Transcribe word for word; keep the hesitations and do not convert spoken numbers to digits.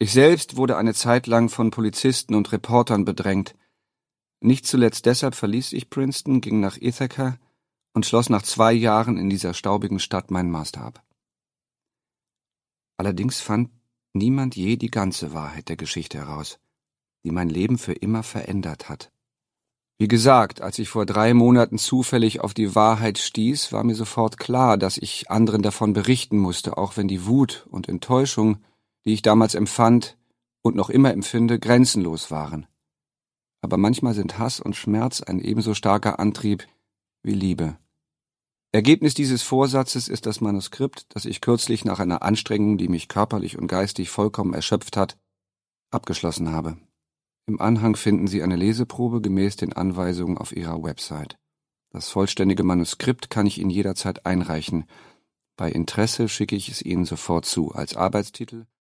Ich selbst wurde eine Zeit lang von Polizisten und Reportern bedrängt. Nicht zuletzt deshalb verließ ich Princeton, ging nach Ithaca und schloss nach zwei Jahren in dieser staubigen Stadt meinen Master ab. Allerdings fand niemand je die ganze Wahrheit der Geschichte heraus, die mein Leben für immer verändert hat. Wie gesagt, als ich vor drei Monaten zufällig auf die Wahrheit stieß, war mir sofort klar, dass ich anderen davon berichten musste, auch wenn die Wut und Enttäuschung, die ich damals empfand und noch immer empfinde, grenzenlos waren. Aber manchmal sind Hass und Schmerz ein ebenso starker Antrieb wie Liebe. Ergebnis dieses Vorsatzes ist das Manuskript, das ich kürzlich nach einer Anstrengung, die mich körperlich und geistig vollkommen erschöpft hat, abgeschlossen habe. Im Anhang finden Sie eine Leseprobe gemäß den Anweisungen auf Ihrer Website. Das vollständige Manuskript kann ich Ihnen jederzeit einreichen. Bei Interesse schicke ich es Ihnen sofort zu, als Arbeitstitel